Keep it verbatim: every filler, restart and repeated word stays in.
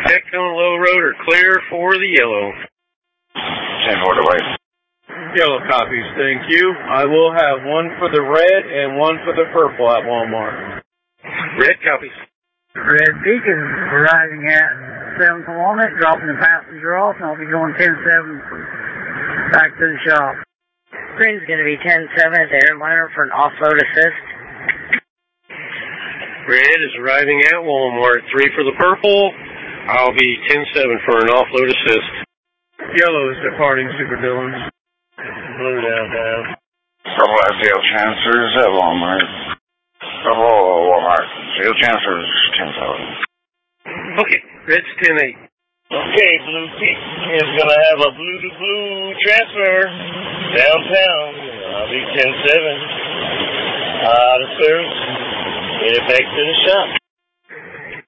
Check on low road or clear for the yellow. ten four to white. Yellow copies, thank you. I will have one for the red and one for the purple at Walmart. Red copies. Red Beacon arriving at seven kilometers, dropping the passenger off, and I'll be going ten seven back to the shop. Green's going to be ten seven at the airliner for an offload assist. Red is arriving at Walmart. Three for the purple. I'll be ten seven for an offload assist. Yellow is departing Super Dillons. Blue downtown. Double F D L transfers at Walmart. Double Walmart. Field transfers ten seven. Okay, Red's ten eight. Okay, Blue Peak is going to have a blue to blue transfer downtown. I'll be ten seven. Out of service. Get it back to the shop.